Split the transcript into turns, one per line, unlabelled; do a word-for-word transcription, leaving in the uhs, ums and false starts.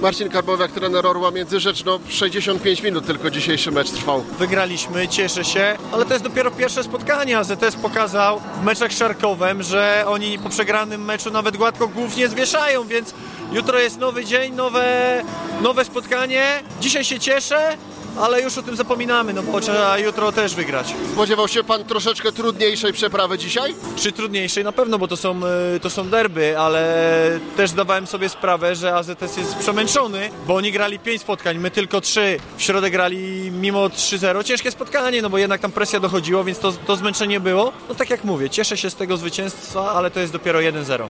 Marcin Karbowiak, trener Orła Międzyrzecz, no sześćdziesiąt pięć minut tylko dzisiejszy mecz trwał.
Wygraliśmy, cieszę się, ale to jest dopiero pierwsze spotkanie. A Z S pokazał w meczach z Szarkowem, że oni po przegranym meczu nawet gładko głów nie zwieszają, więc jutro jest nowy dzień, nowe, nowe spotkanie. Dzisiaj się cieszę, ale już o tym zapominamy, no bo trzeba jutro też wygrać.
Spodziewał się pan troszeczkę trudniejszej przeprawy dzisiaj?
Czy trudniejszej? Na pewno, bo to są, to są derby, ale też zdawałem sobie sprawę, że A Z S jest przemęczony, bo oni grali pięć spotkań, my tylko trzy. W środę grali mimo trzy zero. Ciężkie spotkanie, no bo jednak tam presja dochodziła, więc to, to zmęczenie było. No tak jak mówię, cieszę się z tego zwycięstwa, ale to jest dopiero jeden zero.